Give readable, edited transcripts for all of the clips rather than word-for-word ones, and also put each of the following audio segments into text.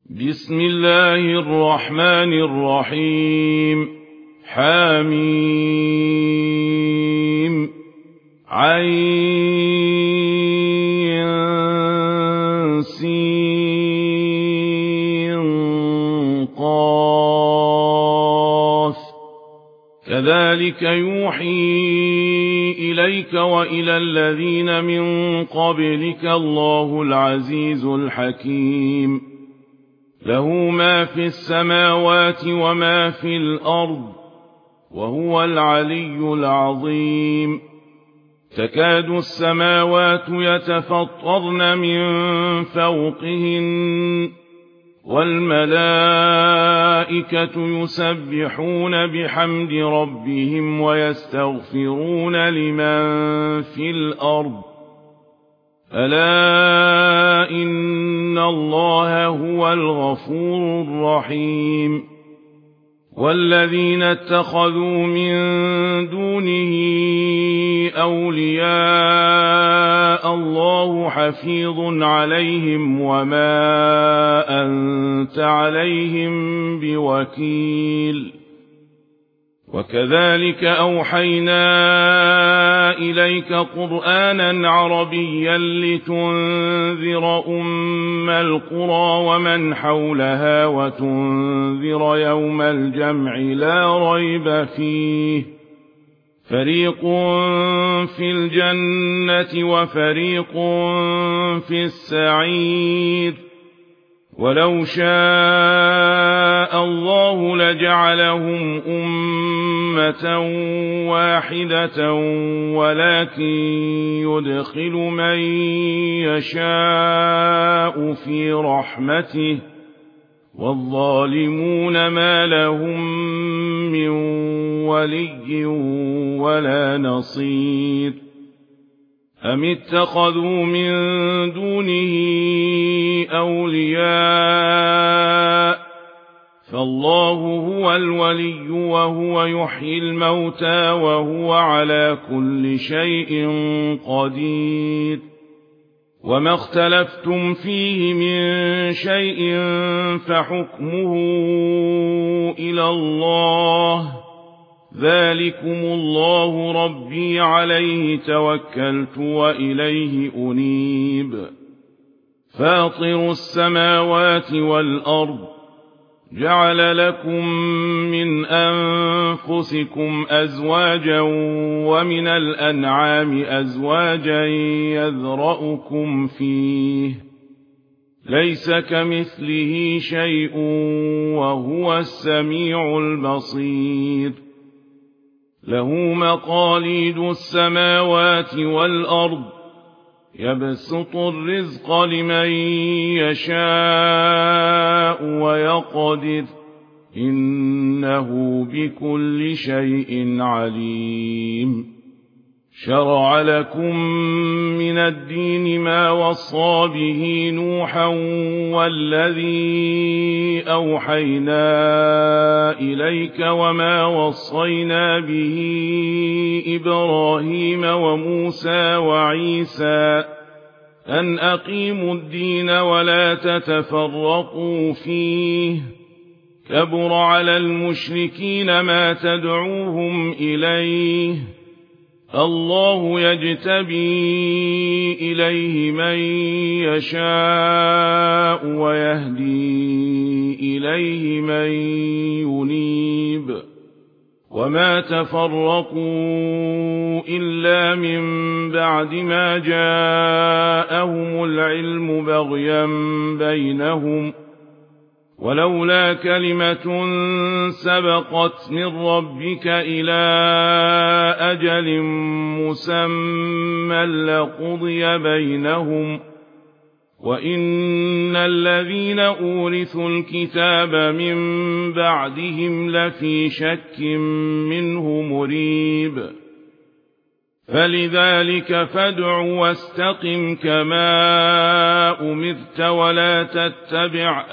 بسم الله الرحمن الرحيم. حميم عين سين قاف كذلك يوحي إليك وإلى الذين من قبلك الله العزيز الحكيم. له ما في السماوات وما في الأرض وهو العلي العظيم. تكاد السماوات يتفطرن من فوقهن والملائكة يسبحون بحمد ربهم ويستغفرون لمن في الأرض ألا إن الله هو الغفور الرحيم. والذين اتخذوا من دونه أولياء الله حفيظ عليهم وما أنت عليهم بوكيل. وكذلك أوحينا إليك قرآنا عربيا لتنذر أم القرى ومن حولها وتنذر يوم الجمع لا ريب فيه. فريق في الجنة وفريق في السعير. ولو شاء الله لجعلهم أمة واحدة ولكن يدخل من يشاء في رحمته والظالمون ما لهم من ولي ولا نصير. أم اتخذوا من دونه أولياء فالله هو الولي وهو يحيي الموتى وهو على كل شيء قدير. وما اختلفتم فيه من شيء فحكمه إلى الله ذلكم الله ربي عليه توكلت وإليه أنيب. فاطر السماوات والأرض جعل لكم من أنفسكم أزواجا ومن الأنعام أزواجا يذرأكم فيه ليس كمثله شيء وهو السميع البصير. له مقاليد السماوات والأرض يبسط الرزق لمن يشاء ويقدر إنه بكل شيء عليم. شرع لكم من الدين ما وصى به نوحا والذي أوحينا إليك وما وصينا به إبراهيم وموسى وعيسى أن أقيموا الدين ولا تتفرقوا فيه كبر على المشركين ما تدعوهم إليه. الله يجتبي إليه من يشاء ويهدي إليه من ينيب. وما تفرقوا إلا من بعد ما جاءهم العلم بغيا بينهم ولولا كلمة سبقت من ربك إلى أجل مسمى لقضي بينهم وإن الذين أورثوا الكتاب من بعدهم لفي شك منه مريب. فلذلك فادع واستقم كما أمرت ولا تتبع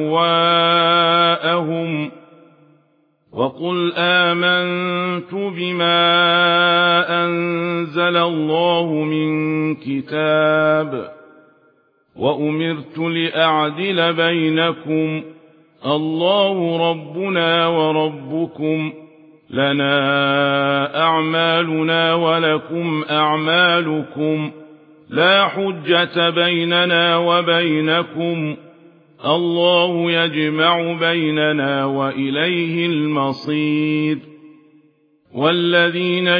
أهواءهم وقل آمنت بما أنزل الله من كتاب وأمرت لأعدل بينكم الله ربنا وربكم لنا أعمالنا ولكم أعمالكم لا حجة بيننا وبينكم الله يجمع بيننا وإليه المصير والذين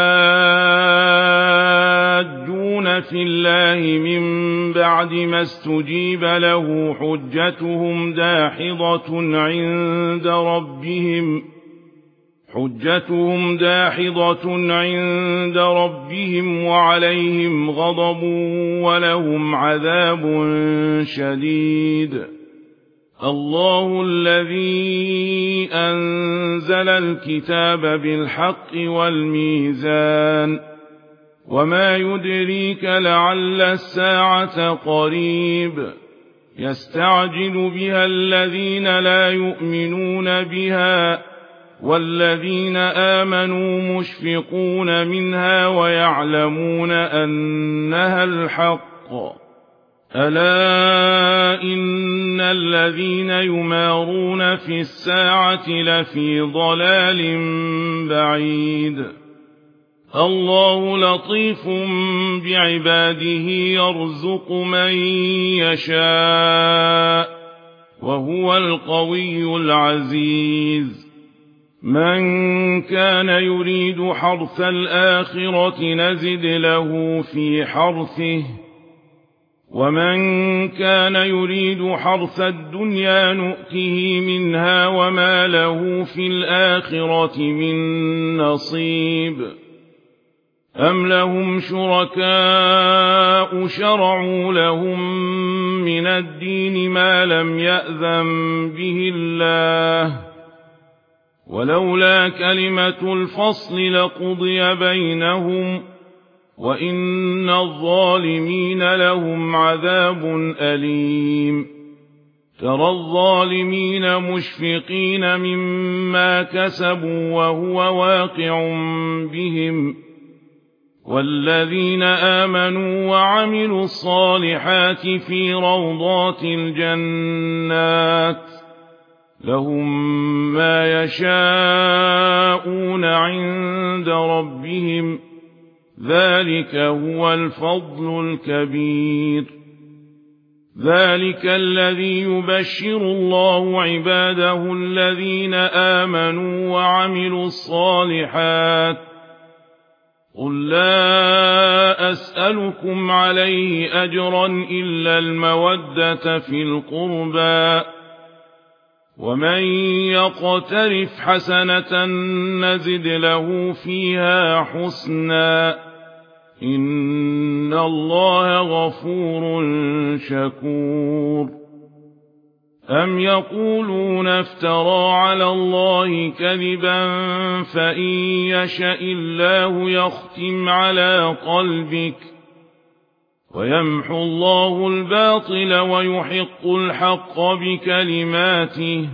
يحاجون في الله من بعد ما استجيب له حجتهم داحضة عند ربهم وعليهم غضب ولهم عذاب شديد الله الذي أنزل الكتاب بالحق والميزان وما يدريك لعل الساعة قريب يستعجل بها الذين لا يؤمنون بها والذين آمنوا مشفقون منها ويعلمون أنها الحق ألا إن الذين يمارون في الساعة لفي ضلال بعيد الله لطيف بعباده يرزق من يشاء وهو القوي العزيز من كان يريد حرث الآخرة نزد له في حرثه ومن كان يريد حرث الدنيا نؤته منها وما له في الآخرة من نصيب أم لهم شركاء شرعوا لهم من الدين ما لم يأذن به الله ولولا كلمة الفصل لقضي بينهم وإن الظالمين لهم عذاب أليم ترى الظالمين مشفقين مما كسبوا وهو واقع بهم والذين آمنوا وعملوا الصالحات في روضات الجنات لهم ما يشاءون عند ربهم ذلك هو الفضل الكبير ذلك الذي يبشر الله عباده الذين آمنوا وعملوا الصالحات قل لا أسألكم عليه أجرا إلا المودة في القربى ومن يقترف حسنة نزد له فيها حسنا إن الله غفور شكور أم يقولون افترى على الله كذبا فإن يشأ الله يختم على قلبك ويمحو الله الباطل ويحق الحق بكلماته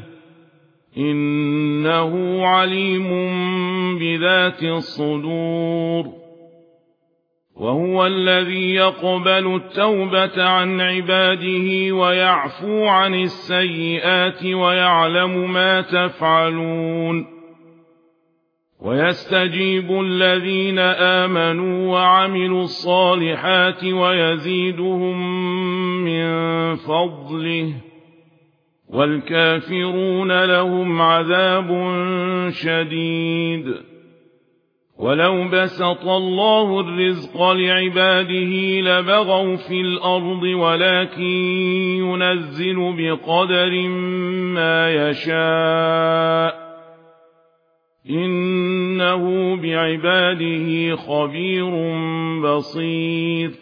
إنه عليم بذات الصدور وهو الذي يقبل التوبة عن عباده ويعفو عن السيئات ويعلم ما تفعلون ويستجيب الذين آمنوا وعملوا الصالحات ويزيدهم من فضله والكافرون لهم عذاب شديد ولو بسط الله الرزق لعباده لبغوا في الأرض ولكن ينزل بقدر ما يشاء إنه بعباده خبير بصير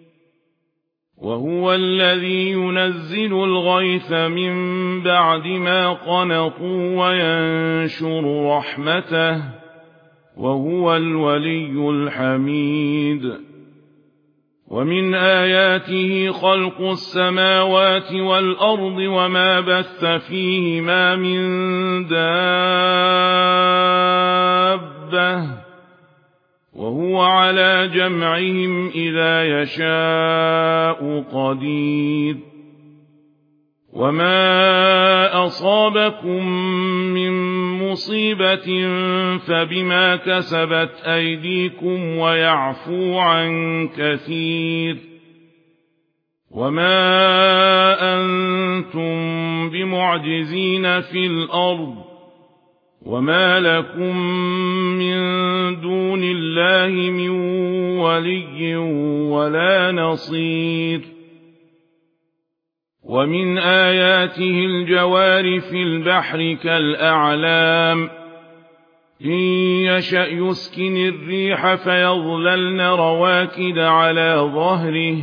وهو الذي ينزل الغيث من بعد ما قنطوا وينشر رحمته وهو الولي الحميد ومن آياته خلق السماوات والأرض وما بث فيهما من دابة وهو على جمعهم إذا يشاء قدير وما أصابكم من مصيبة فبما كسبت أيديكم ويعفو عن كثير وما أنتم بمعجزين في الأرض وما لكم من دون الله من ولي ولا نصير ومن آياته الجوار في البحر كالأعلام إن يشأ يسكن الريح فيظللن رواكد على ظهره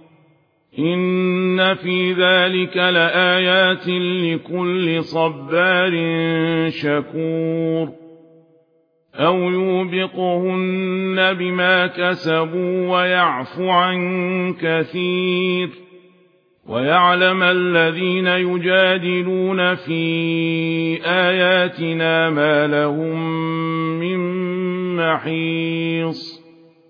إن في ذلك لآيات لكل صبار شكور أو يوبقهن بما كسبوا ويعفو عن كثير ويعلم الذين يجادلون في آياتنا ما لهم من محيص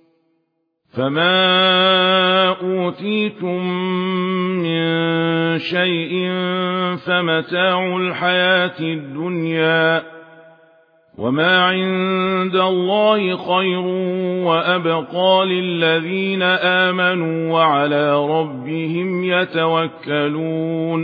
فما أوتيتم من شيء فمتاع الحياة الدنيا وما عند الله خير وأبقى للذين آمنوا وعلى ربهم يتوكلون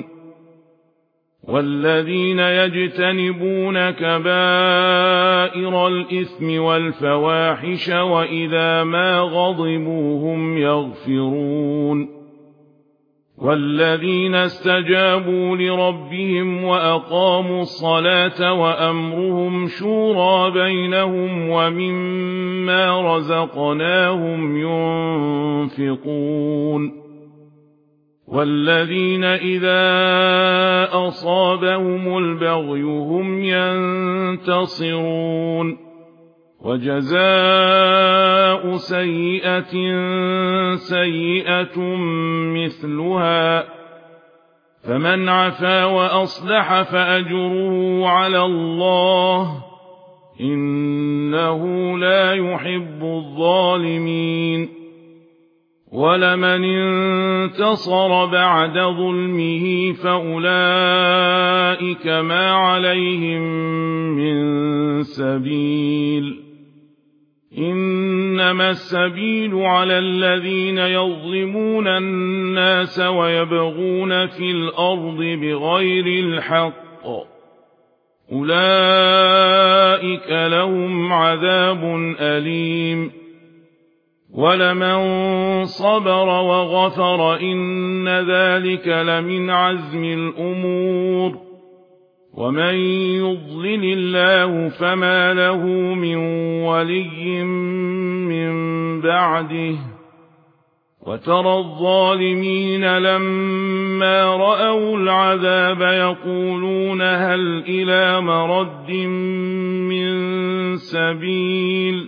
والذين يجتنبون كبائر الإثم والفواحش وإذا ما غضبوا هم يغفرون والذين استجابوا لربهم وأقاموا الصلاة وأمرهم شورى بينهم ومما رزقناهم ينفقون والذين إذا أصابهم البغي هم ينتصرون وجزاء سيئة سيئة مثلها فمن عفا وأصلح فأجره على الله إنه لا يحب الظالمين ولمن انتصر بعد ظلمه فأولئك ما عليهم من سبيل إنما السبيل على الذين يظلمون الناس ويبغون في الأرض بغير الحق أولئك لهم عذاب أليم ولمن صبر وغفر إن ذلك لمن عزم الأمور ومن يضلل الله فما له من ولي من بعده وترى الظالمين لما رأوا العذاب يقولون هل إلى مرد من سبيل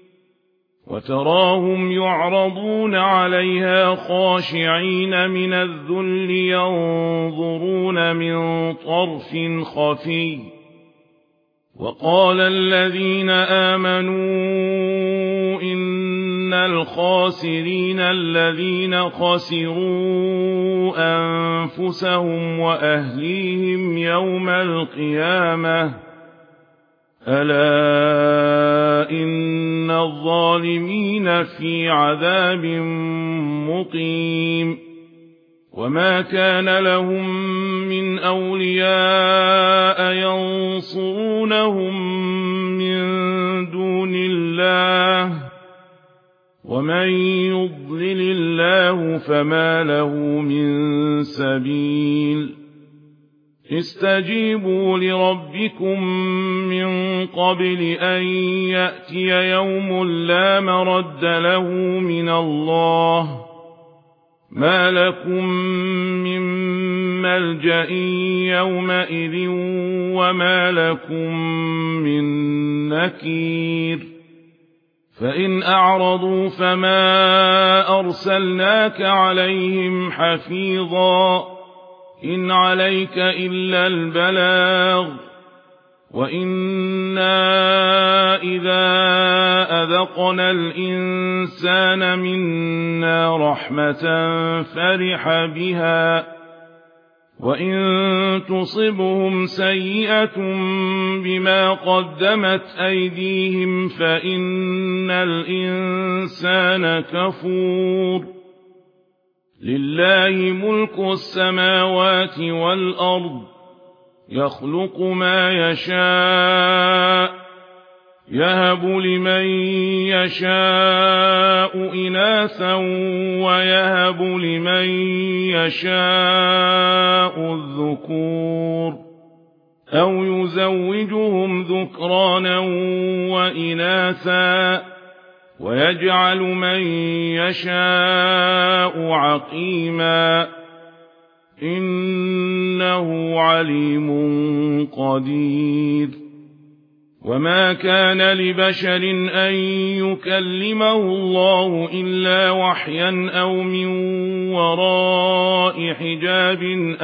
وتراهم يعرضون عليها خاشعين من الذل ينظرون من طرف خفي وقال الذين آمنوا إن الخاسرين الذين خسروا أنفسهم وأهليهم يوم القيامة ألا إن الظالمين في عذاب مقيم وما كان لهم من أولياء ينصرونهم من دون الله ومن يضلل الله فما له من سبيل استجيبوا لربكم من قبل أن يأتي يوم لا مرد له من الله ما لكم من ملجأ يومئذ وما لكم من نكير فإن أعرضوا فما أرسلناك عليهم حفيظا إن عليك إلا البلاغ وَإِنَّا إِذَا أَذَقْنَا الْإِنسَانَ مِنَّا رَحْمَةً فَرِحَ بِهَا وَإِن تُصِبْهُمْ سَيِّئَةٌ بِمَا قَدَّمَتْ أَيْدِيهِمْ فَإِنَّ الْإِنسَانَ كَفُورٌ لِلَّهِ مُلْكُ السَّمَاوَاتِ وَالْأَرْضِ يَخْلُقُ مَا يَشَاءُ يَهَبُ لِمَن يَشَاءُ إِنَاثًا وَيَهَبُ لِمَن يَشَاءُ الذُّكُورَ أَوْ يُزَوِّجُهُمْ ذُكْرَانًا وَإِنَاثًا وَيَجْعَلُ مَن يَشَاءُ عَقِيمًا إِنَّهُ عَلِيمٌ قَدِيرٌ وَمَا كَانَ لِبَشَرٍ أَن يُكَلِّمَهُ اللَّهُ إِلَّا وَحْيًا أَوْ مِن وَرَاءِ حِجَابٍ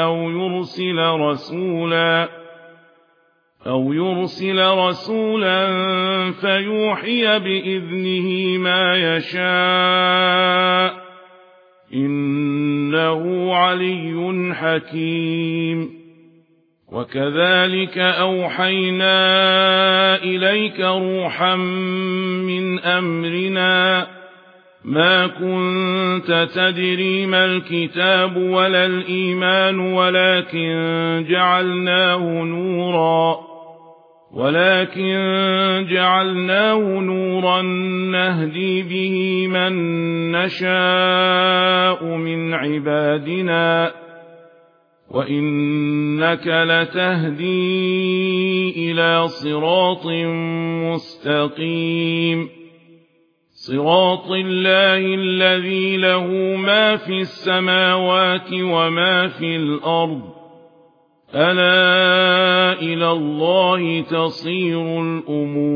أَوْ يُرْسِلَ رَسُولًا فَيُوحِيَ بِإِذْنِهِ مَا يَشَاءُ إِنَّهُ عَلِيٌّ حَكِيمٌ وَكَذَلِكَ أَوْحَيْنَا إِلَيْكَ رُوحًا مِّنْ أَمْرِنَا مَا كُنتَ تَدْرِي مَا الْكِتَابُ وَلَا الْإِيمَانُ ولكن جعلناه نورا نهدي به من نشاء من عبادنا وإنك لتهدي إلى صراط مستقيم صراط الله الذي له ما في السماوات وما في الأرض ألا إلى الله تصير الأمور